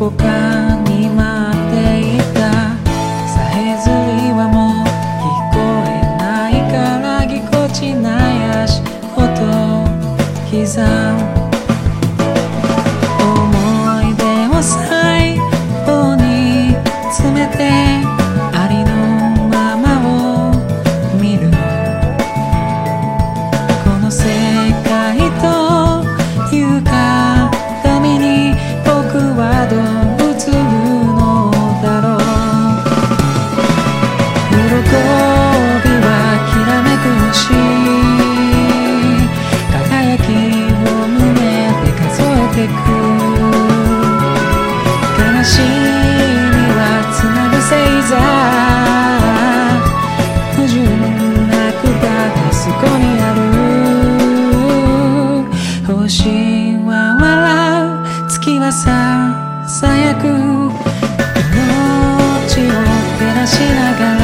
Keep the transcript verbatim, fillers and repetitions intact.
こかに待っていたさえずりはもう聞こえないからぎこちない足音刻む思い出を最後に詰めてありのままを見るこの世界という鏡に僕はどう映るのだろう喜びはきらめくし輝きを胸で数えてく悲しみはつなぐ星座不純なくただそこにある星は笑う月はささやく命を照らしながら